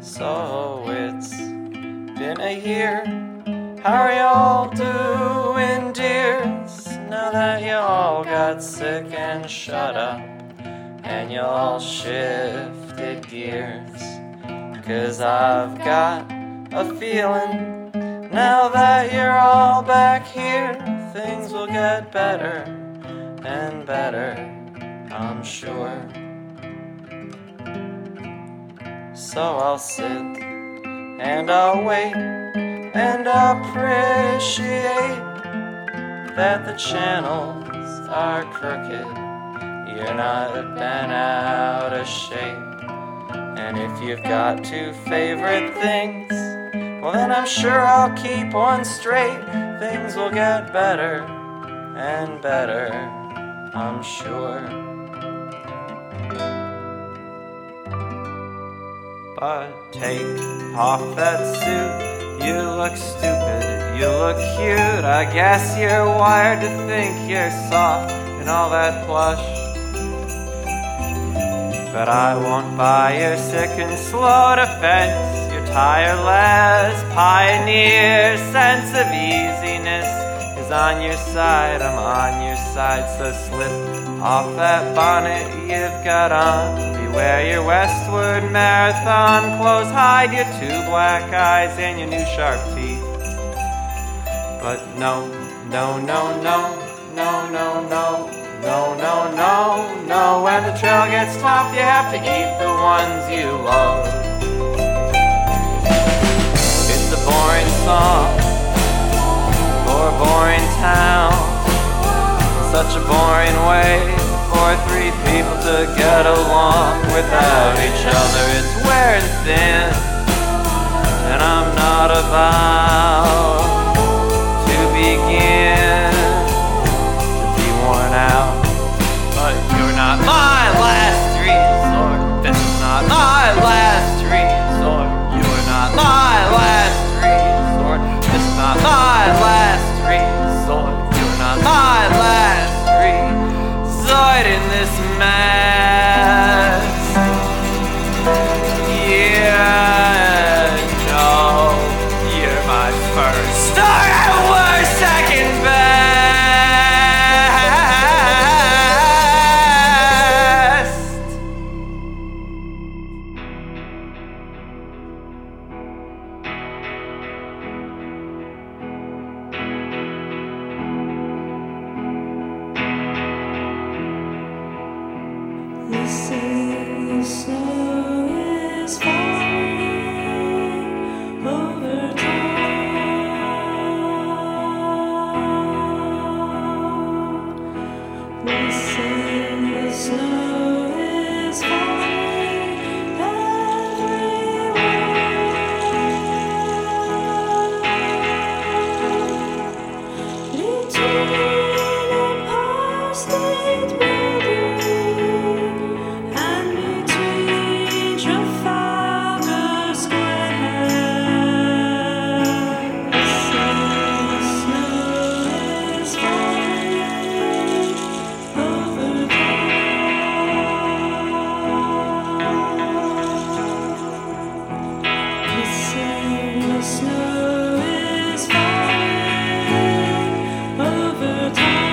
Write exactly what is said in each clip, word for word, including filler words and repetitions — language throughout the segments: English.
So it's been a year. How are y'all doing, dears? Now that y'all got sick and shut up, and y'all shifted gears. 'Cause I've got a feeling, now that you're all back here, things will get better and better, I'm sure. So I'll sit and I'll wait and appreciate that the channels are crooked, you're not bent out of shape. And if you've got two favorite things, well then I'm sure I'll keep one straight. Things will get better and better, I'm sure. But take off that suit, you look stupid, you look cute. I guess you're wired to think you're soft and all that plush. But I won't buy your sick and slow defense, your tireless pioneer sense of easiness is on your side, I'm on your side. So slip off that bonnet you've got on, beware your westward marathon clothes, hide your two black eyes and your new sharp teeth. But no, no, no, no, no, no, no, no, no, no, no. When the trail gets tough, you have to eat the ones you love. It's a boring song for a boring town, such a boring way for three people to get along without each other. It's wearing thin, and I'm not about to begin to be worn out. But you're not my last resort, this is not my last resort. You're not my last resort, this is not my last resort. You're not my last resort in this mess. Yeah, no, you're my first or at worst second best. They say the snow is falling over town. They say the snow is falling everywhere. Between Empire State Building and between Trafalgar Square, they say the snow is falling over town. They say the snow is falling over town.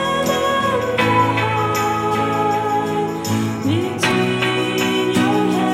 Between your bed and mine, between your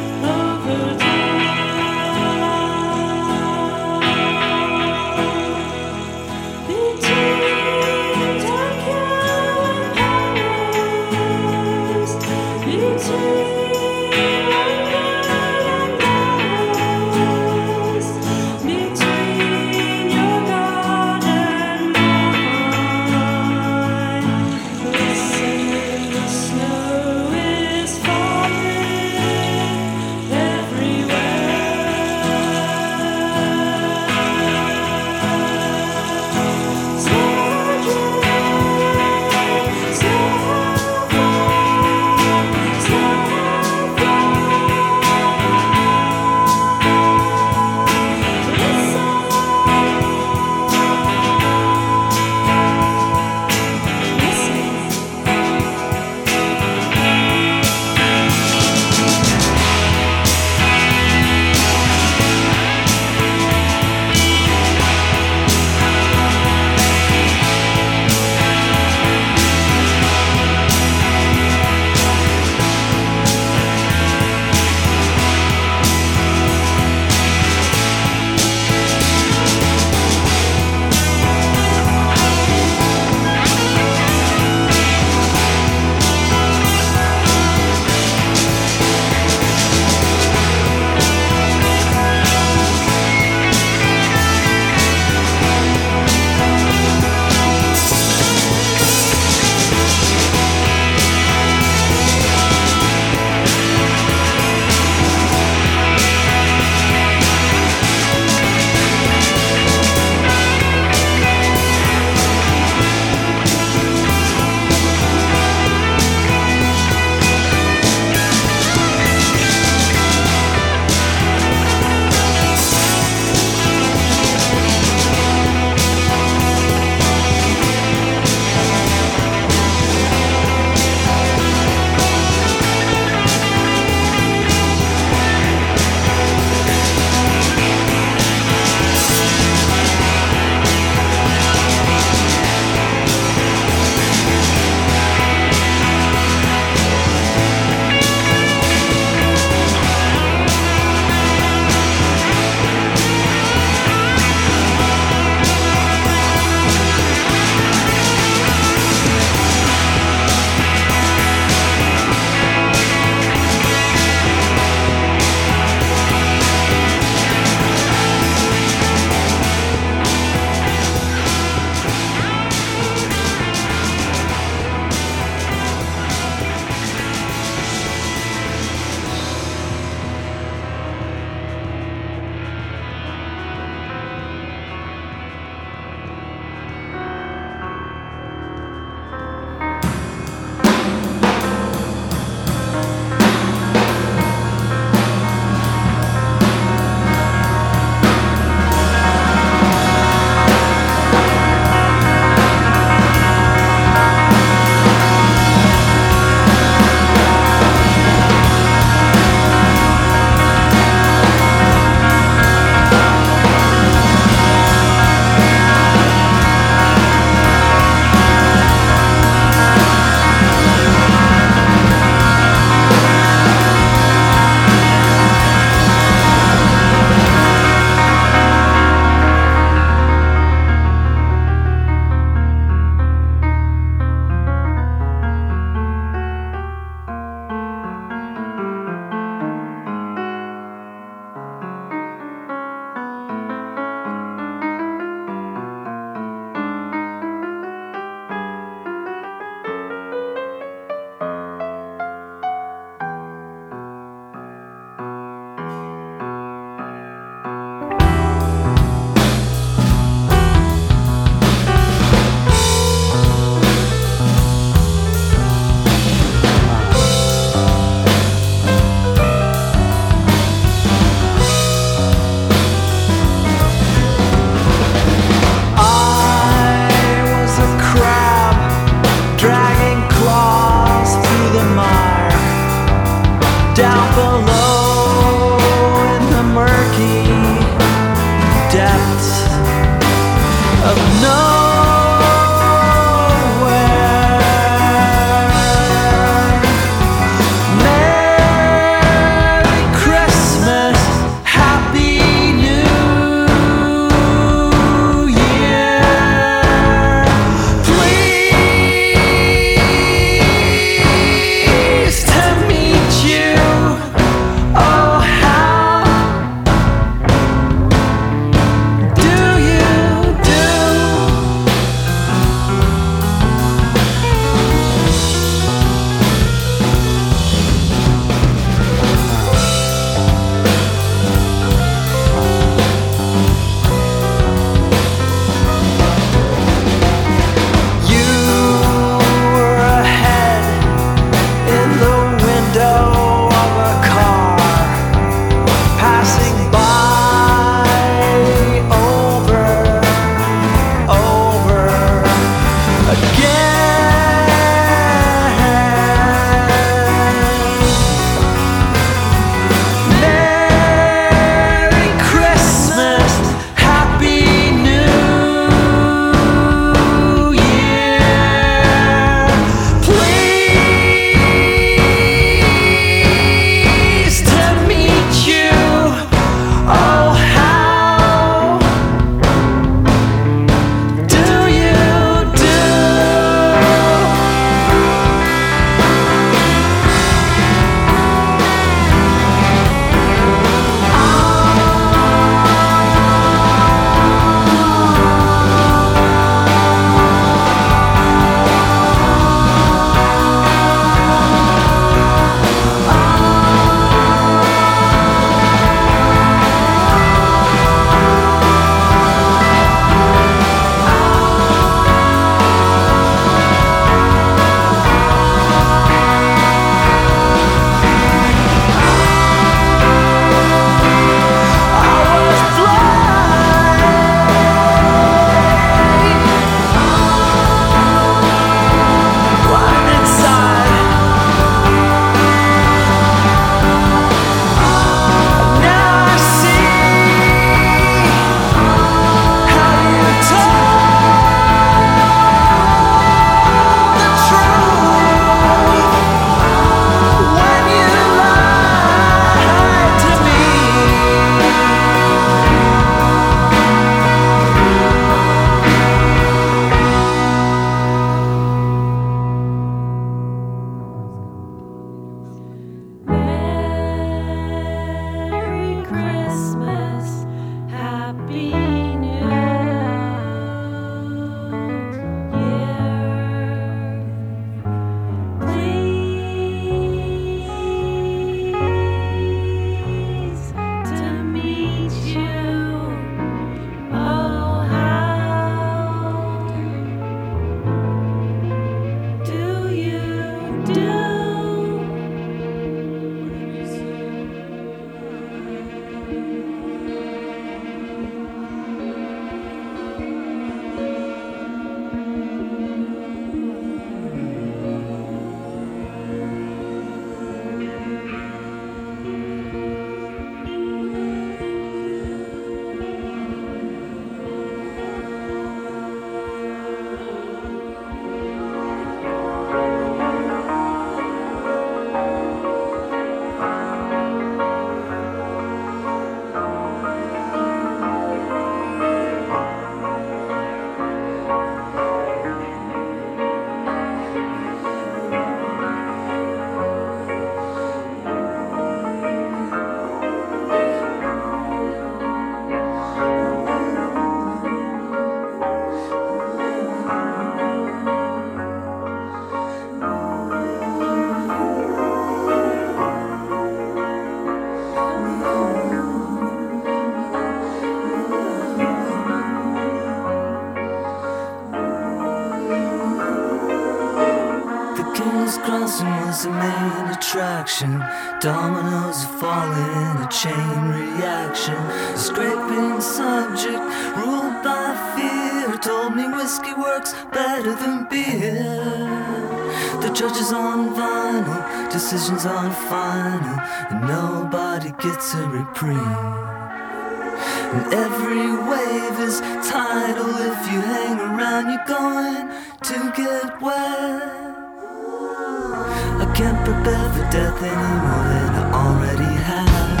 Jackson was the main attraction. Dominoes falling in a chain reaction. The scraping subject, ruled by fear, told me whiskey works better than beer. The judges on vinyl, decisions on final, and nobody gets a reprieve. And every wave is tidal. If you hang around, you're going to get wet. I can't prepare for death any more than I already have.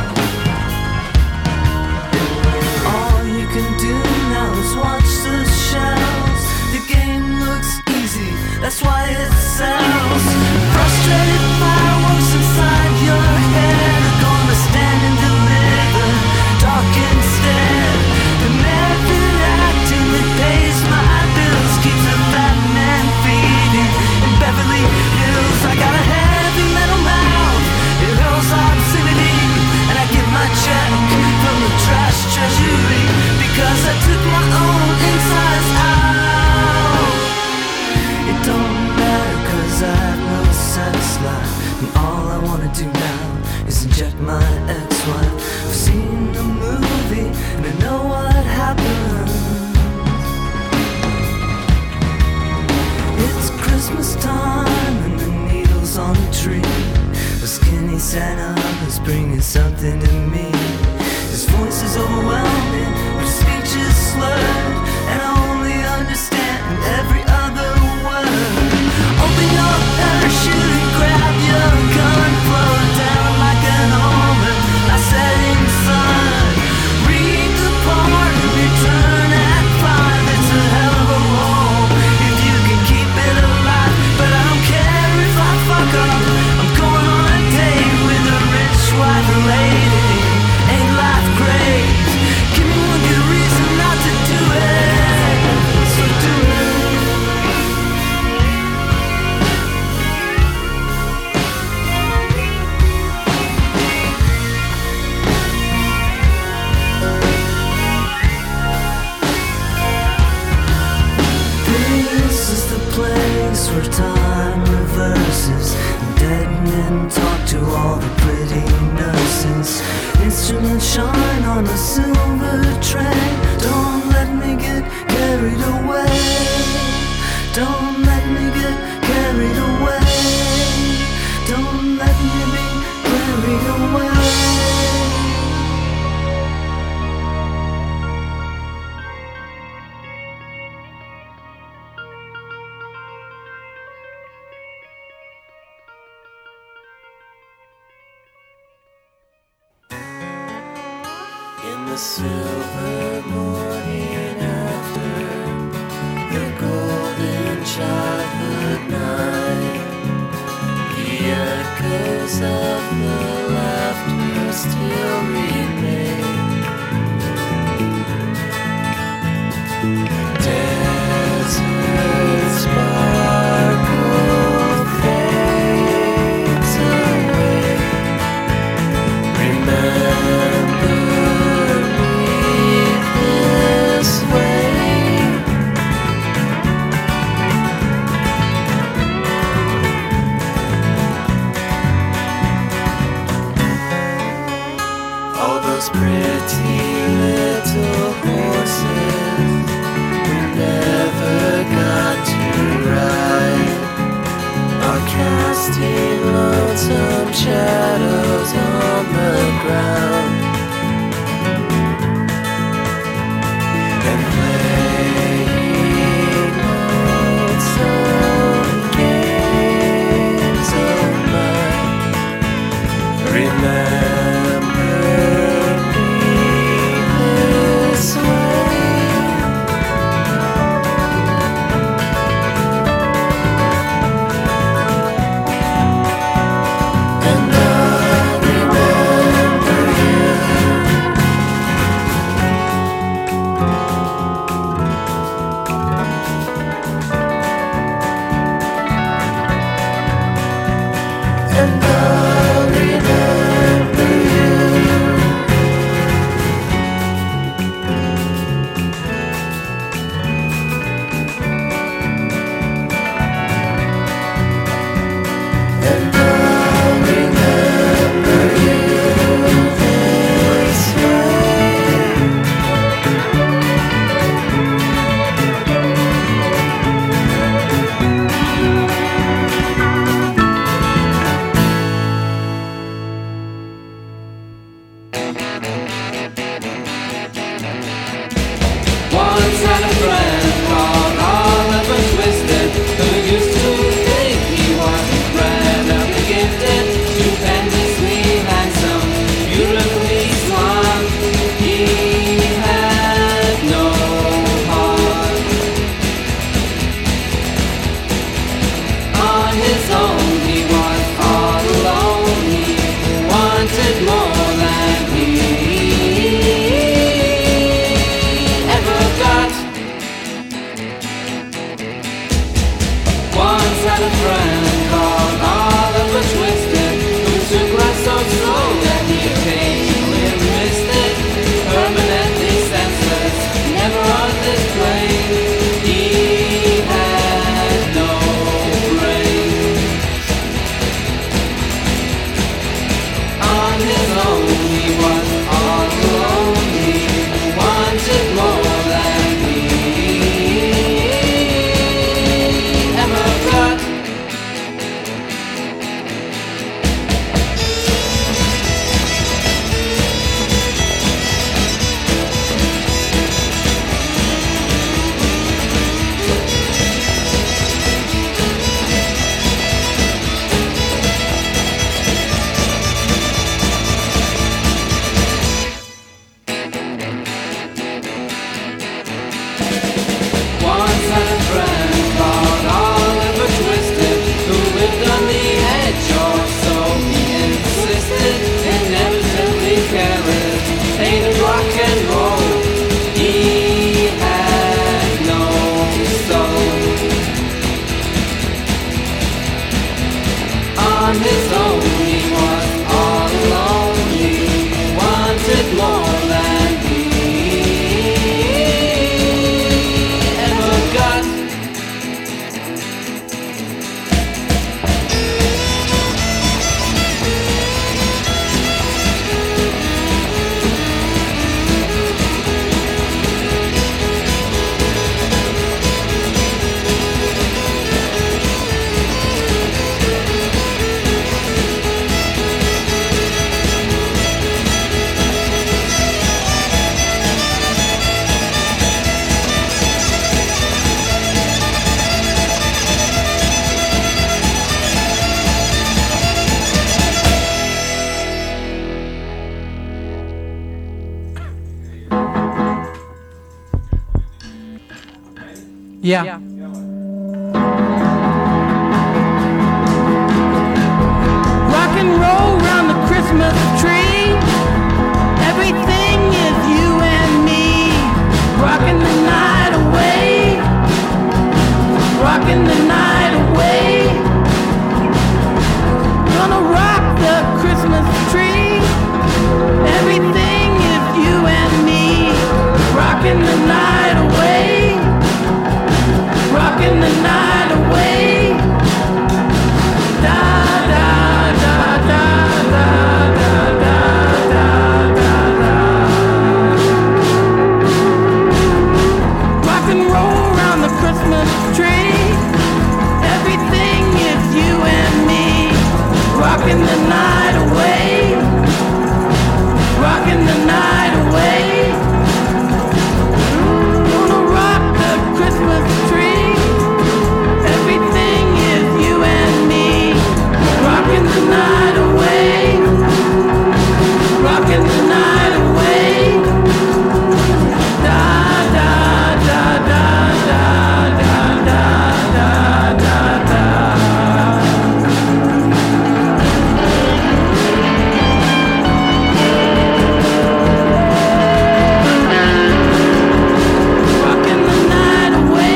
All you can do now is watch the shells. The game looks easy, that's why it sells. Frustrated fireworks inside your head are gonna stand and deliver dark instead. The method acting that pays my bills keeps a fat man feeding in Beverly Hills. I got a heavy metal mouth, it hurls obscenity, and I get my check from the trash treasury because I took my own insides out. It don't matter cause I have no sex life, and all I wanna do now is inject my ex-wife. I've seen the movie and I know what happens. It's Christmas time and the needle's on the tree. The skinny Santa is bringing something to me. His voice is overwhelming, but his speech is slurred, and I only understand every other word. Open your parachute and grab your gun, float down like an almond, my setting sun. Read the part and return at five. It's a hell of a roll if you can keep it alive. But I don't care if I fuck up, I'm going on a date with a rich white lady. Ain't life great? Give me one good reason not to do it, so do it. This is the place where time reverses. Dead men talk to all the pretty nurses. Instruments shine on a silver tray. Don't let me get carried away. Don't let me get carried away. Don't let me be carried away. In the silver morning after the golden childhood night, the echoes of the laughter still remain. Desert sparkle fades away. Remember this way. Yeah. Rock and roll round the Christmas tree. Everything is you and me. Rocking the night away. Rocking the night away. Gonna rock the Christmas tree. Everything is you and me. Rocking the night away. Rocking the night away. Da da da da da da da da da da. Rock and roll around the Christmas tree. Everything is you and me. Rocking the night away. Rocking the night away. Gonna rock the Christmas tree. Everything is you and me. Rocking the night away. Rocking the night away. Da da da da da da da da da da. Rocking the night away.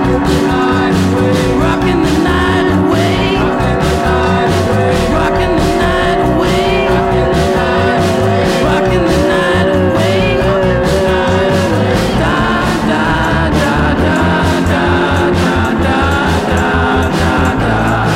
Rocking the night away. Rocking the night away. Rocking the night away. Da da da da da da da da da da.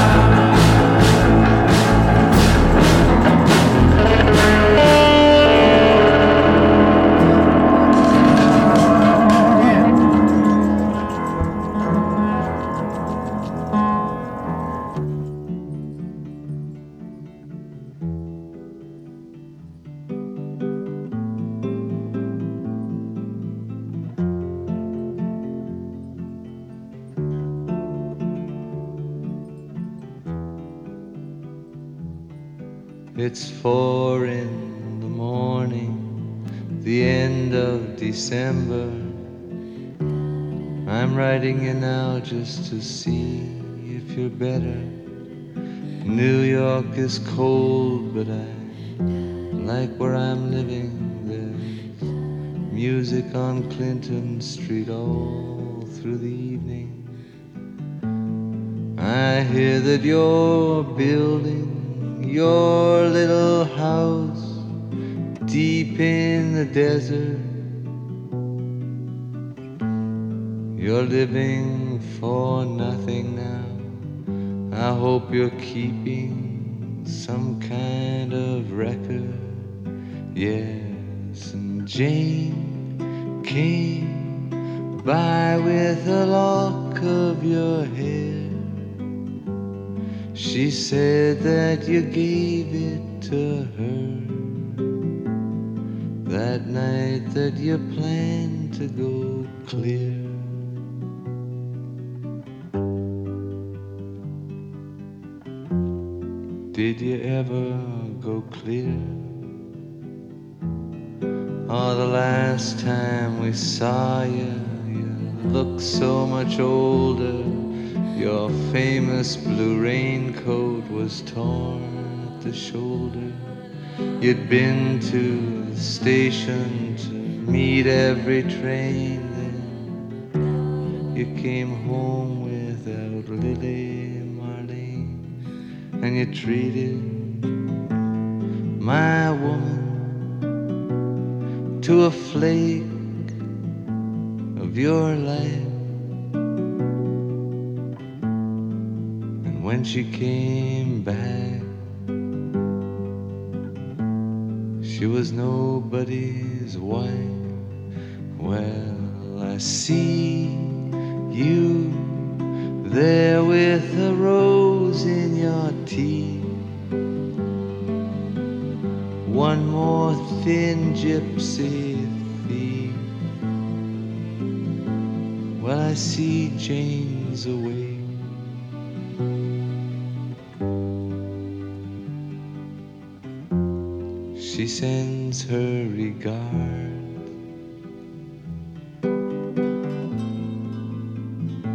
It's four in the morning, the end of December. I'm writing you now just to see if you're better. New York is cold, but I like where I'm living. There's music on Clinton Street all through the evening. I hear that you're building your little house deep in the desert. You're living for nothing now. I hope you're keeping some kind of record. Yes, and Jane came by with a lock of your hair. She said that you gave it to her that night that you planned to go clear. Did you ever go clear? Oh, the last time we saw you, you looked so much older. Your famous blue raincoat was torn at the shoulder. You'd been to the station to meet every train. Then you came home without Lily Marlene, and you treated my woman to a flake of your life. When she came back, she was nobody's wife. Well, I see you there with a rose in your teeth. One more thin gypsy thief. Well, I see Jane's away. She sends her regard.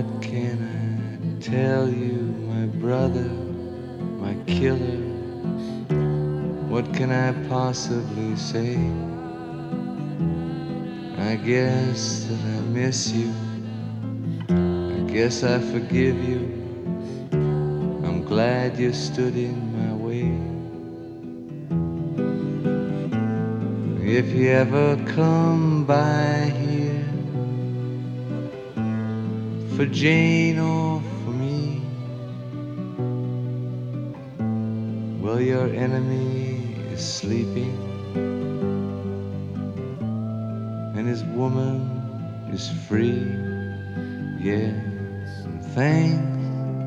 can I tell you, my brother, my killer? What can I possibly say? I guess that I miss you. I guess I forgive you. I'm glad you stood in my way. If you ever come by here for Jane or for me, well, your enemy is sleeping and his woman is free. Yes, and thanks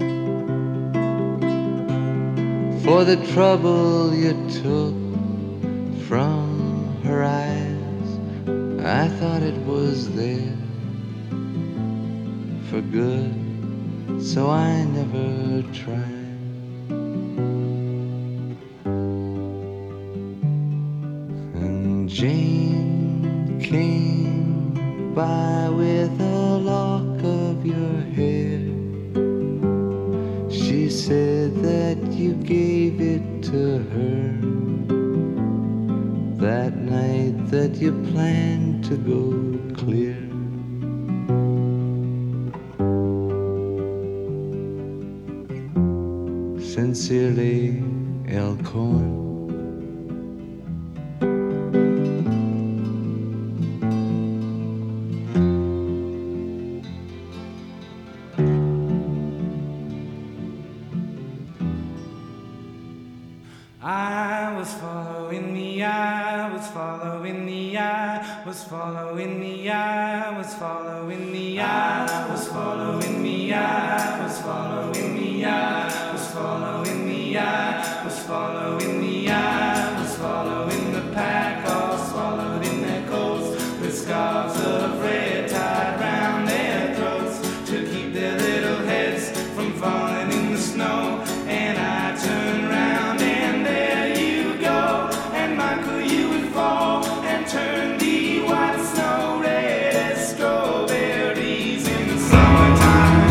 for the trouble you took from her eyes. I thought it was there for good, so I never tried. And Jane came by with a lock of your hair. She said that you gave it to her that night that you planned to go clear. Sincerely, L. Cohen. I was following the eye, was following the eye, was following the eye, was following the eye, was following the eye, was following the eye, was following the eye, was following the eye, was following the pack, all swallowed in their coats, with scarves of red tied round their throats to keep their little heads from falling in the snow. And I turned round and there you go, and Michael, you would fall and turn the white snow red as strawberries in the summertime.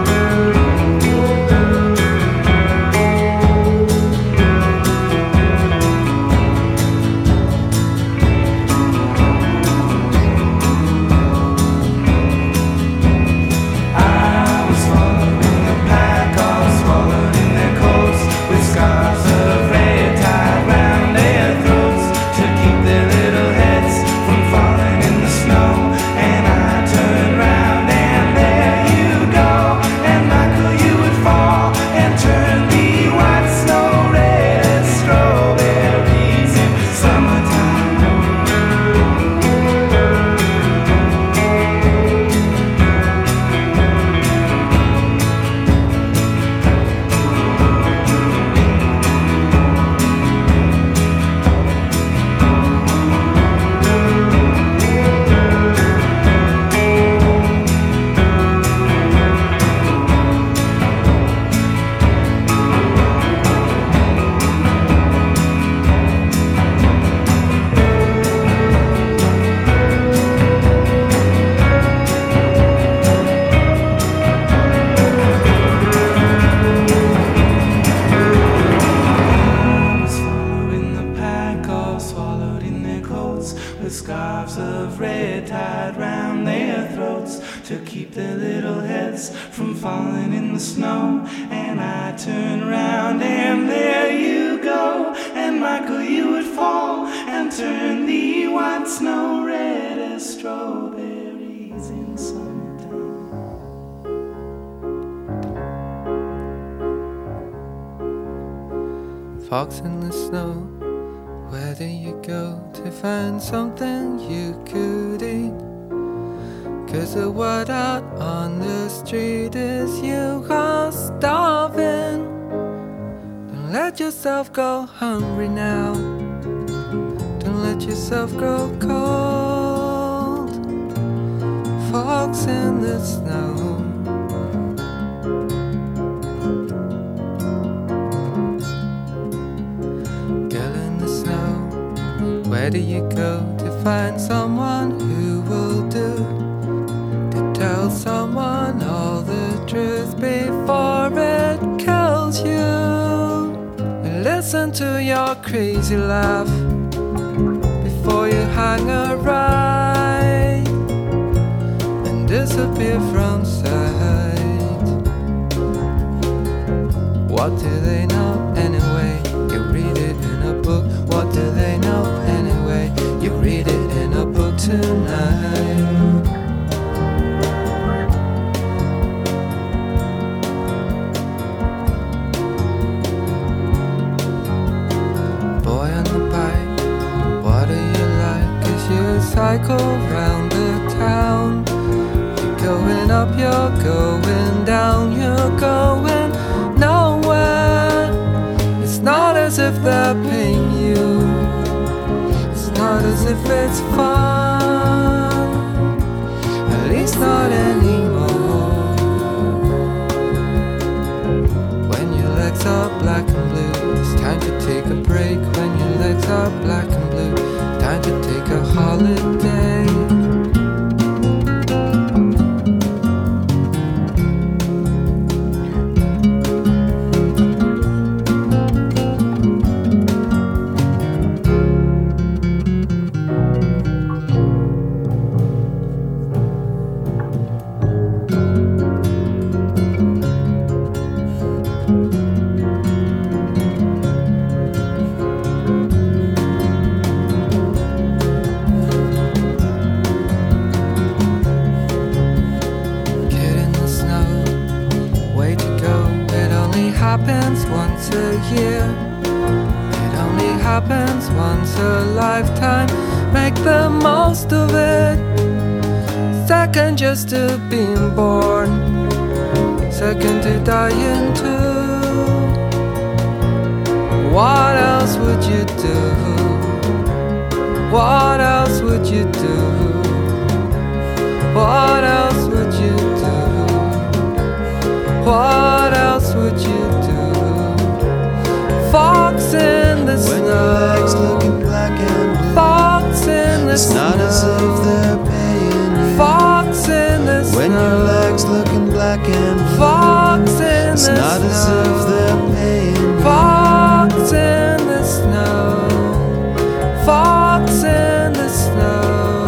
I was following the pack, all swallowed in their coats, with scarves of red tied round their throats to keep their little heads from falling in the snow. And I turned round and there you go, and Michael, you would fall and turn the white snow red as strawberries in summertime. I was following the pack, all swallowed in their coats, with scarves of red tied round their throats to keep their little heads from falling in the snow. And I turned round and there you go, and Michael, you would fall and turn the white snow red as strawberries in summertime. Fox in the snow, where do you go to find something you could eat? 'Cause the word out on the street is you are starving. Don't let yourself go hungry now. Don't let yourself grow cold. Fox in the snow. Girl in the snow, where do you go to find someone who will do? To tell someone all the truth before it kills you. And listen to your crazy laugh before you hang a right and disappear from sight. What do they know anyway? You read it in a book. What do they know anyway? You read it in a book tonight. Boy on the bike, what do you like? As you cycle round the town, you're going up, you're going down, you're going nowhere. It's not as if they're paying you, it's not as if it's fun, at least not anymore. When your legs are black and blue, it's time to take a break. When your legs are black and blue, time to take a holiday. Happens once a year, it only happens once a lifetime. Make the most of it. Second just to being born, second to dying too. What else would you do? What else would you do? What else would you do? What else would you do? Fox in the When snow, your legs looking black and blue, fox in the it's snow, not as if they're paying you. fox in the snow, When your legs looking black and blue, fox in it's the not snow, as if they're paying you. fox in the snow, fox in the snow.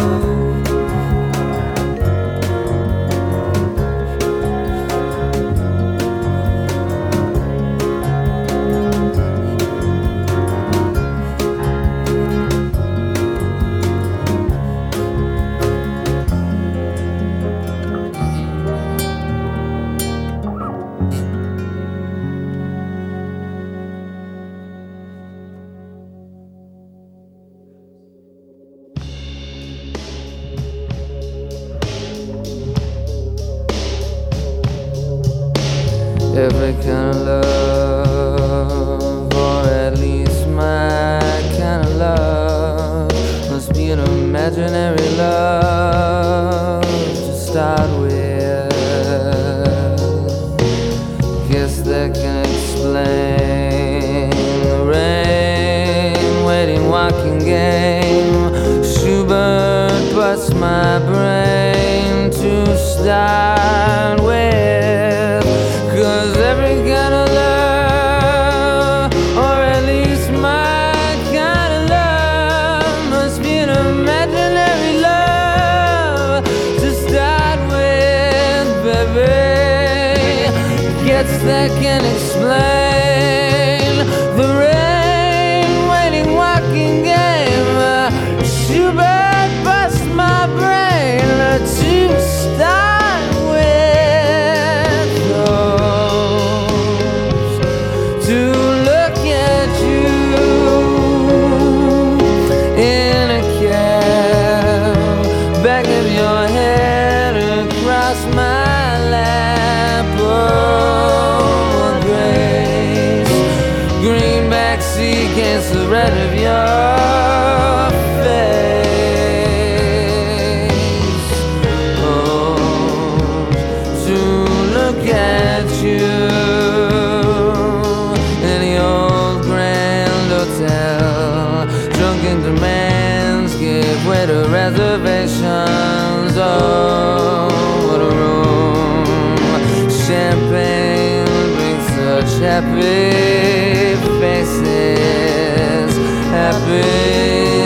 Every kind of love, or at least my kind of love, must be an imaginary love to start with. Guess that can explain the rain, waiting, walking game. Schubert busts my brain to start with. Every kind of love, or at least my kind of love, must be an imaginary love to start with, baby. Guess that can explain the rain, waiting, walking game. Schubert busts my brain to start with. To look at you in a cab, back of your head across my lap. Oh, grace, greenback seat against the red of your face. Oh, to look at you. Drunken demands give way to reservations. Oh, what a room. champagne brings such happy faces, happy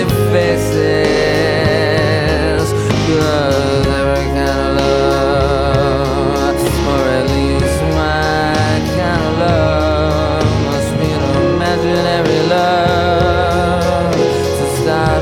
faces. 'Cause every kind of love, or at least my kind of love, must be an imaginary love to start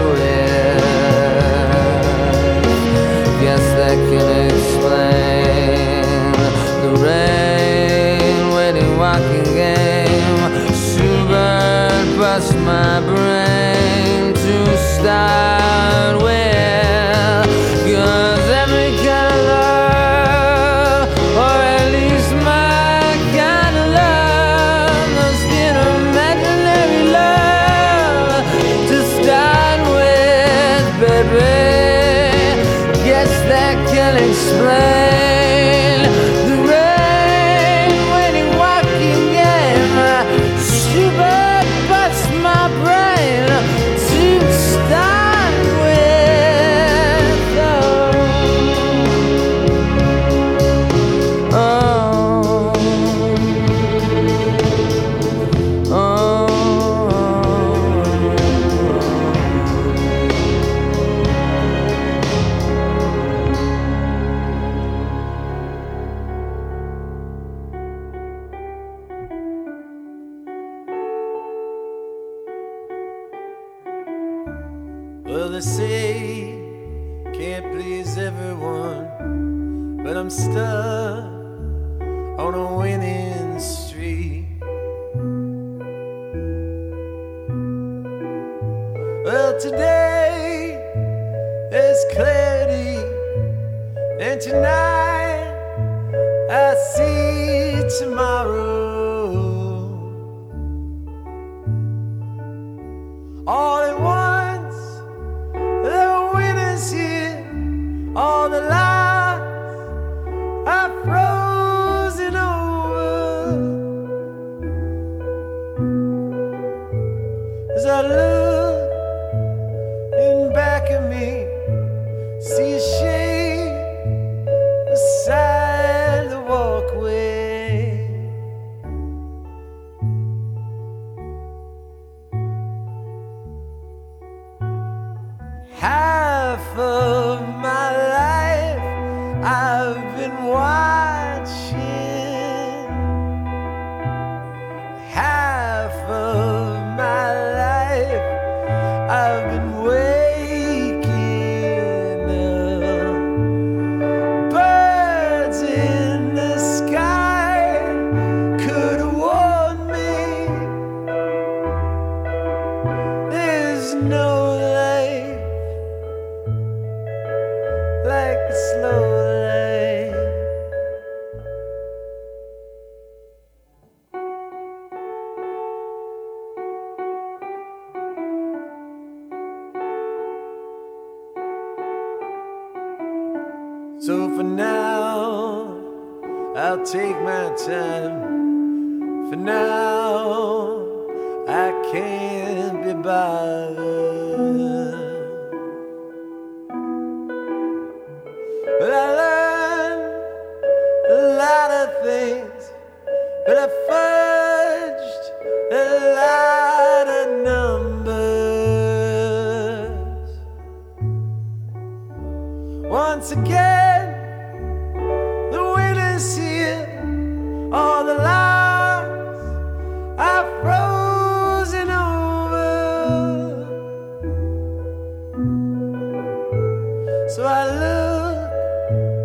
with. Guess that can explain the rain, waiting, walking game. Schubert bust my brain to start with. 'Cause every kind of love, or at least my kind of love, must be an imaginary love to start with, baby. Guess that can explain the rain, waiting, walking game. Schubert busts my brain to start with. Oh, oh, oh. Well, they say can't please everyone, but I'm stuck on a winning streak. Well, today there's clarity, and tonight I see tomorrow. All at once, the winners here, all the lights are frozen over. As I look in back of me, see a shade beside the walkway. Half of my life I've been watching, half of my life I've been waking up. Birds in the sky could have warned me. There's no life like the slow light. So for now, I'll take my time. For now, I can't be bothered. But I learned a lot of things, but I fudged a lot of numbers. Once again, the winners here, all the lights are frozen over. So I look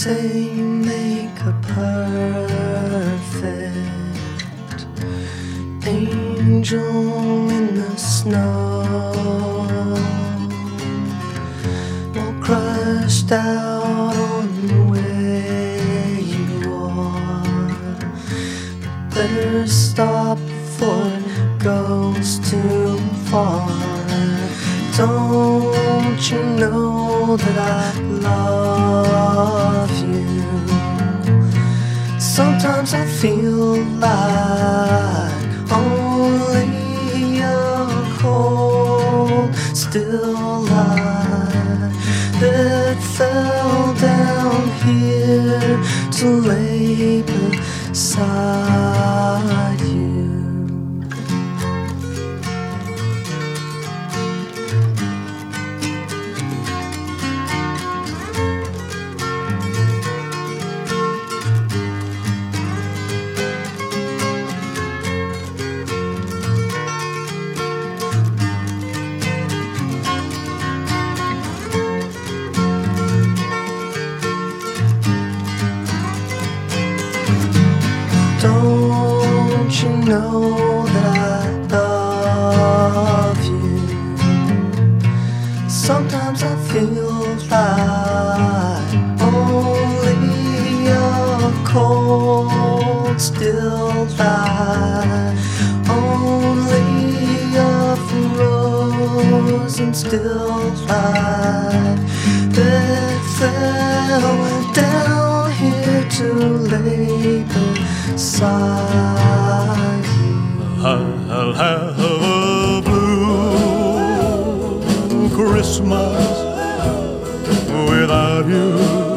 say you make a perfect angel in the snow, all crushed out on where you are. Better stop before it goes too far. Don't you know that I love you? Sometimes I feel like only a cold, still light that fell down here to lay beside you. Don't you know that I love you? Sometimes I feel like only a cold, still light, only a frozen still light that fell down here to lay beside you. I'll have a blue Christmas without you.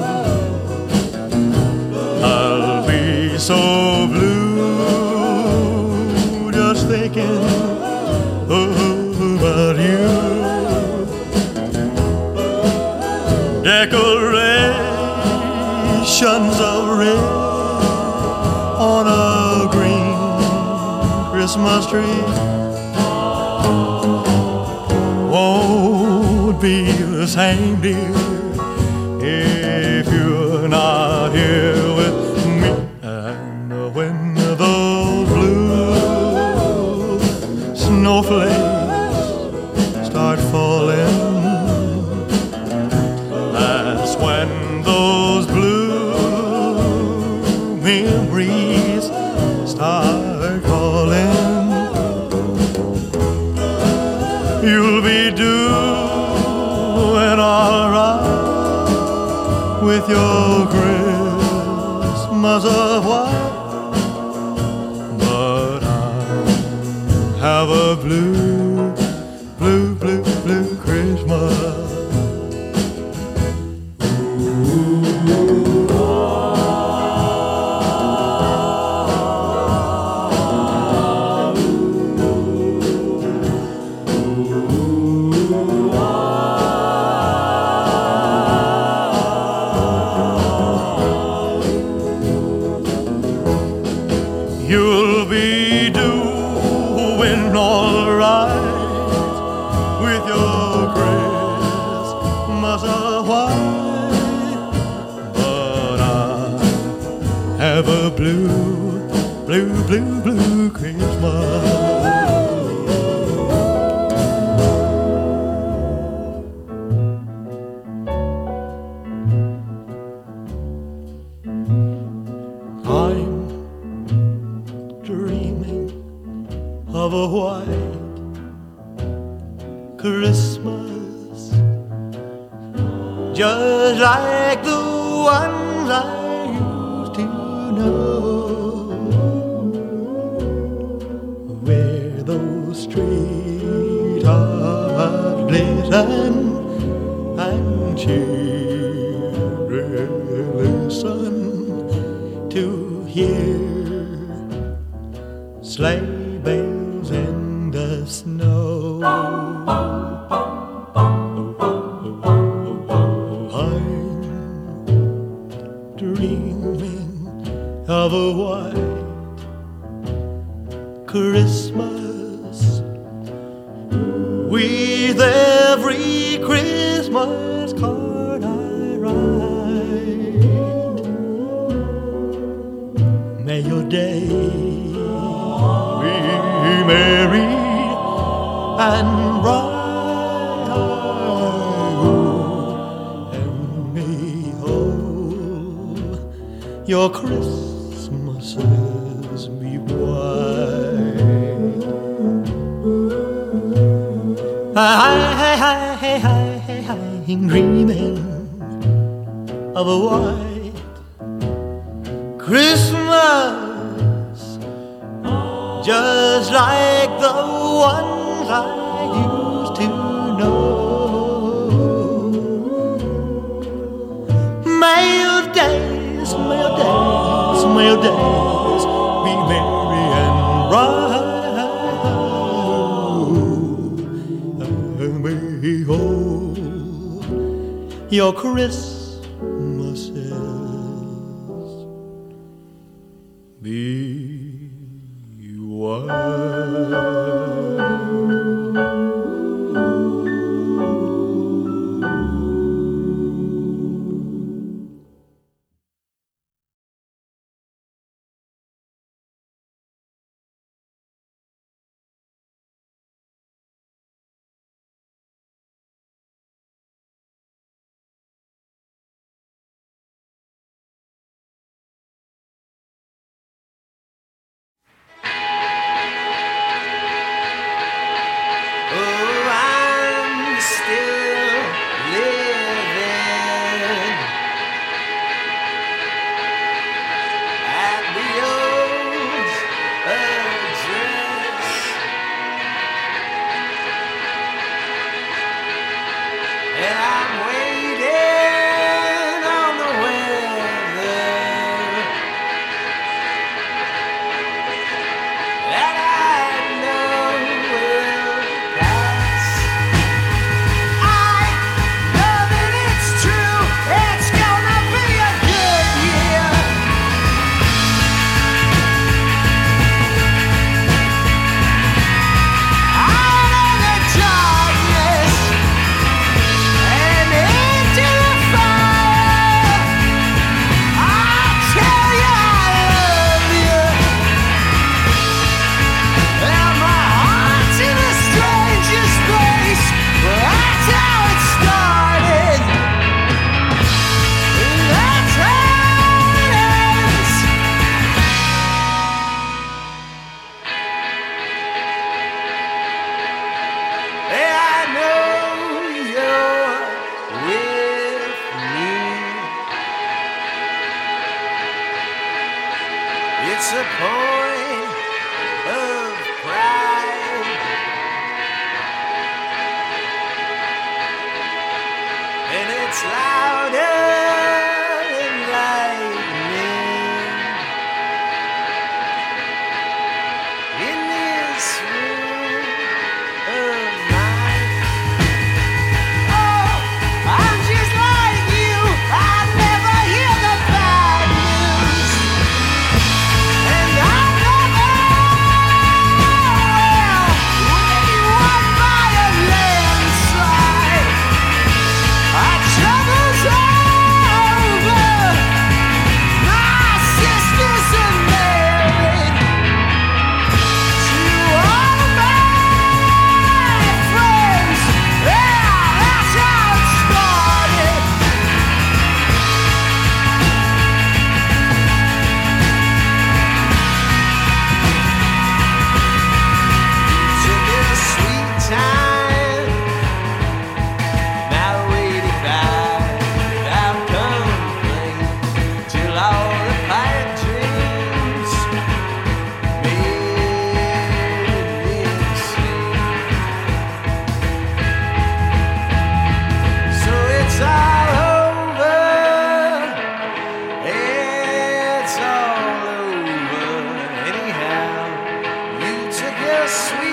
I'll be so blue just thinking about you. Decorations of red on a green Christmas tree won't be the same, dear, if you're not here with me. And when those blue snowflakes start falling, that's when those blue memories start calling. You'll be doing alright with your Christmas of white, but I have a blue, blue, blue, blue Christmas. You'll be doing all right with your Christmas of white, but I have a blue, blue, blue, blue Christmas. I'm dreaming of a white Christmas, just like the ones I used to know, where those streethearts glisten and children listen to hear sleigh bells in the snow. I'm dreaming of a white Christmas with every Christmas card I write. May your day be merry and bright, and may all your Christmases be white. I, I, I, I, I'm dreaming of a white Christmas, just like the ones I used to know. May your days, may your days, may your days be merry and bright, and may all your Christmases be white. It's a point of pride, and it's louder than lightning in this room of mine. Oh, I'm just like you. I never hear the bad news. Sweet